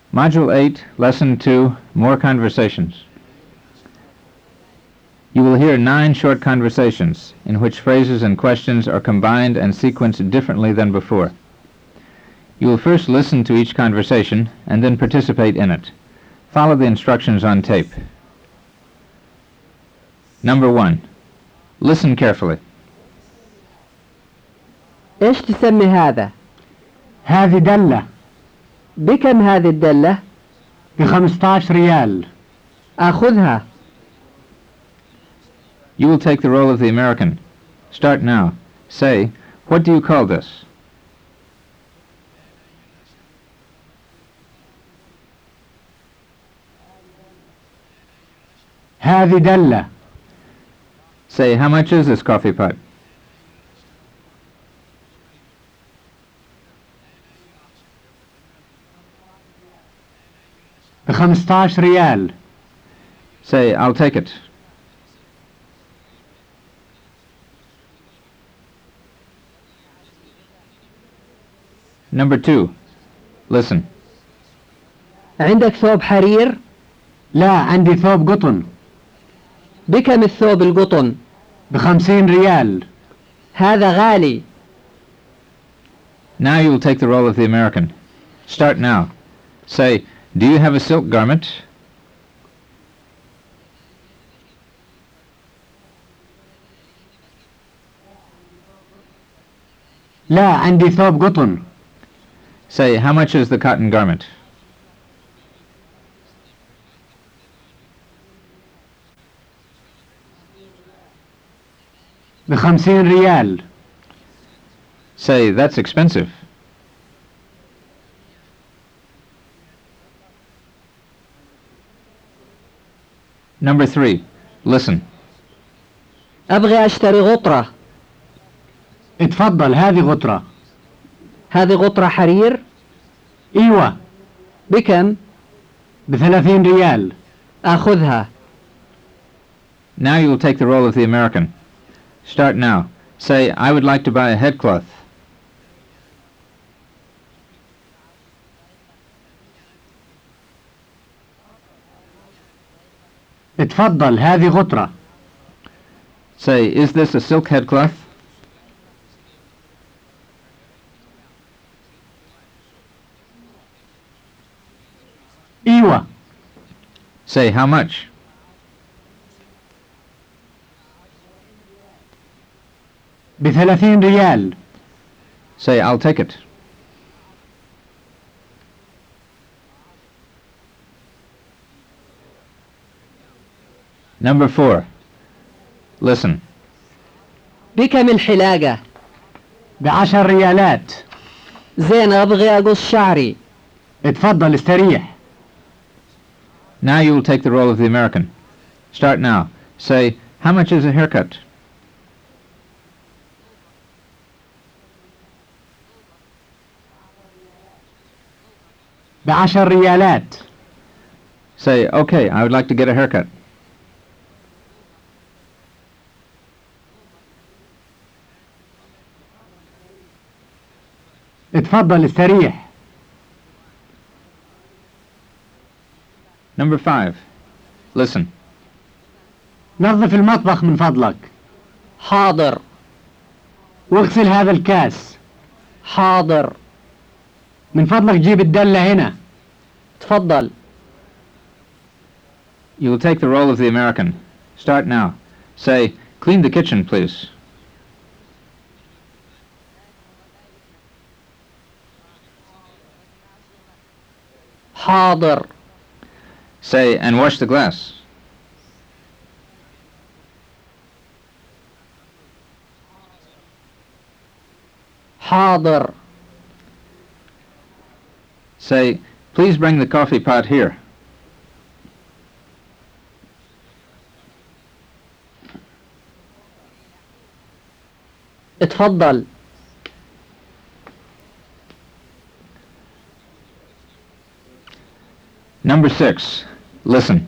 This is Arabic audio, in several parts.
Module 8, Lesson 2, More Conversations. You will hear 9 short conversations in which phrases and questions are combined and sequenced differently than before. You will first listen to each conversation and then participate in it. Follow the instructions on tape. Number 1. Listen carefully. إيش تسمي هذا؟ هذه دلة بكم هذه الدلة؟ ب15 ريال. أخذها. You will take the role of the American. Start now. Say, what do you call this? هذه دلة. Say, how much is this coffee pot? ب15 ريال. Say, I'll take it. Number 2. Listen. عندك ثوب حرير؟ لا، عندي ثوب قطن. بكم الثوب القطن؟ ب50 ريال. هذا غالي. Now you will take the role of the American. Start now. Say, do you have a silk garment? لا، عندي ثوب قطن. Say, how much is the cotton garment? ب50 ريال. Say, that's expensive. Number 3. Listen. أبغي أشتري غطرة. اتفضل، هذه غطرة. هذه غطرة حرير؟ ايوه. بكم؟ ب30 ريال. أخذها. Now you will take the role of the American. Start now. Say, I would like to buy a headcloth. اتفضل، هذه غطرة. Say, is this a silk headcloth? ايوه. Say, how much? ب30 ريال. Say, I'll take it. Number 4. Listen. بكم الحلاقة؟ ب10 ريالات. زين، أبغي أقص شعري. اتفضل، استريح. Now you will take the role of the American. Start now. Say, how much is a haircut? ب10 ريالات. Say, okay, I would like to get a haircut. اتفضل، استريح. Number 5. Listen. نظف المطبخ من فضلك. حاضر. واغسل هذا الكاس. حاضر. من فضلك جيب الدلة هنا. تفضل. You will take the role of the American. Start now. Say, clean the kitchen, please. حاضر. Say, and wash the glass. حاضر. Say, please bring the coffee pot here. اتفضل. Number 6. Listen.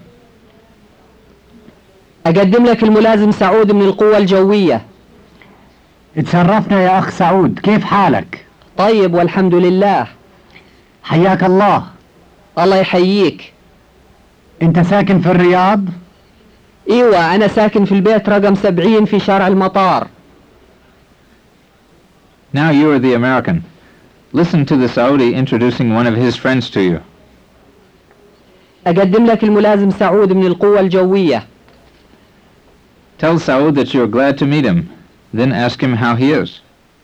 أقدم لك الملازم سعود من القوة الجوية. اتشرفنا يا أخ سعود، كيف حالك؟ طيب والحمد لله. حياك الله. الله يحييك. انت ساكن في الرياض؟ ايوه انا ساكن في البيت رقم 70 في شارع المطار. Now you are the American. Listen to the Saudi introducing one of his friends to you. اقدم لك الملازم سعود من القوة الجوية. Tell Saud that you are glad to meet him. Then ask him how he is.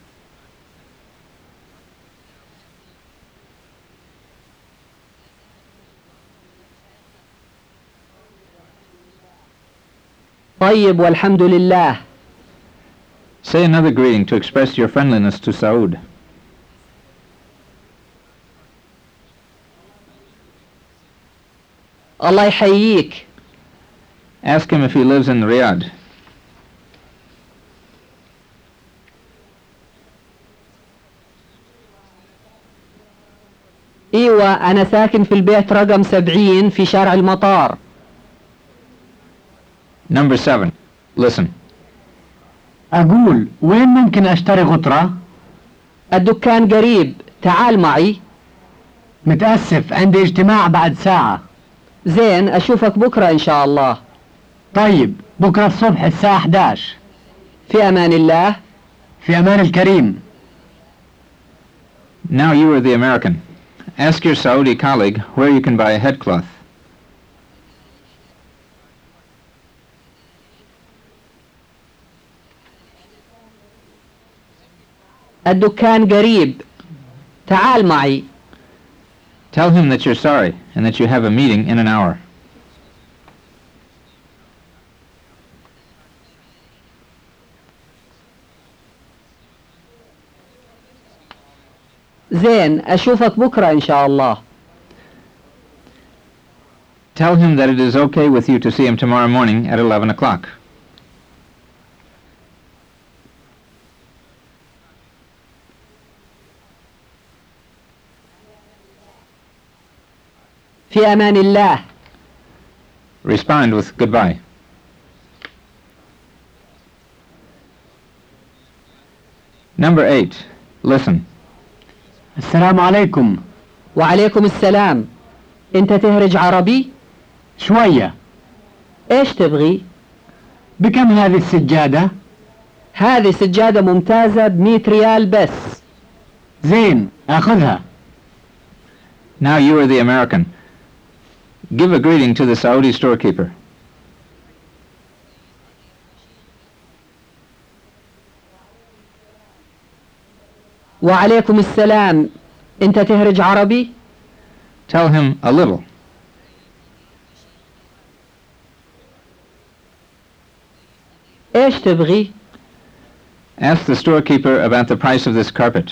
طيب والحمد لله. Say another greeting to express your friendliness to Saud. الله يحييك. Ask him if he lives in Riyadh. ايوه انا ساكن في البيت رقم 70 في شارع المطار. Number 7. Listen. أقول وين ممكن أشتري غطرة؟ الدكان قريب، تعال معي. متأسف عندي اجتماع بعد ساعة. زين أشوفك بكرة إن شاء الله. طيب بكرة الصبح الساعة 11. في أمان الله. في أمان الكريم. Now you are the American. Ask your Saudi colleague where you can buy a headcloth. الدكان قريب، تعال معي. Tell him that you're sorry and that you have a meeting in an hour. زين أشوفك بكرة إن شاء الله. Tell him that it is okay with you to see him tomorrow morning at 11 o'clock. في أمان الله. Respond with goodbye. Number 8. Listen. السلام عليكم. وعليكم السلام. أنت تهرج عربي؟ شوية. إيش تبغي؟ بكم هذه السجادة؟ هذه سجادة ممتازة ب100 ريال بس. زين أخذها. Now you are the American. Give a greeting to the Saudi storekeeper. وعليكم السلام. أنت تهرج عربي؟ Tell him a little. إيش تبغي؟ Ask the storekeeper about the price of this carpet.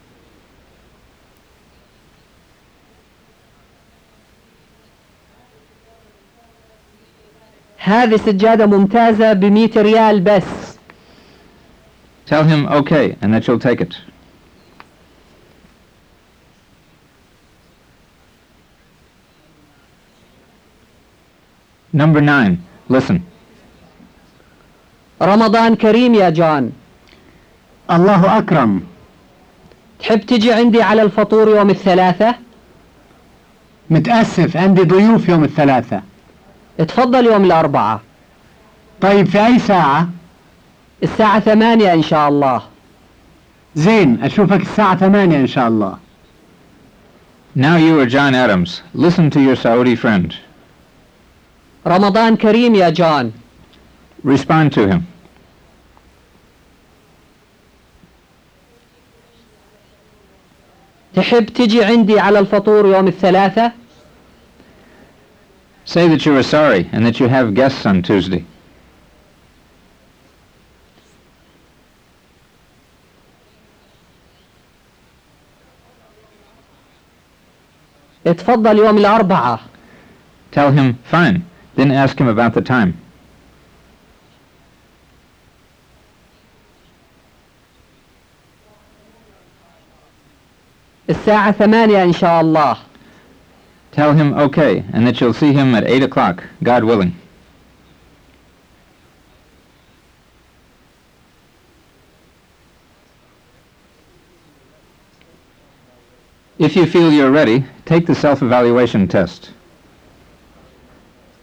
هذه سجادة ممتازة ب100 ريال بس. Tell him okay and that you'll take it. Number 9. Listen. رمضان كريم يا جون. الله أكرم. تحب تجي عندي على الفطور يوم الثلاثة؟ متأسف عندي ضيوف يوم الثلاثة. اتفضل يوم الأربعة. طيب في أي ساعة؟ الساعة 8 إن شاء الله. زين أشوفك الساعة 8 إن شاء الله. Now you are John Adams. Listen to your Saudi friend. رمضان كريم يا جون. Respond to him. تحب تجي عندي على الفطور يوم الثلاثة؟ Say that you are sorry and that you have guests on Tuesday. اتفضل يوم الأربعة. Tell him, fine. Then ask him about the time. الساعة 8 إن شاء الله. Tell him okay and that you'll see him at 8 o'clock, God willing. If you feel you're ready, take the self-evaluation test.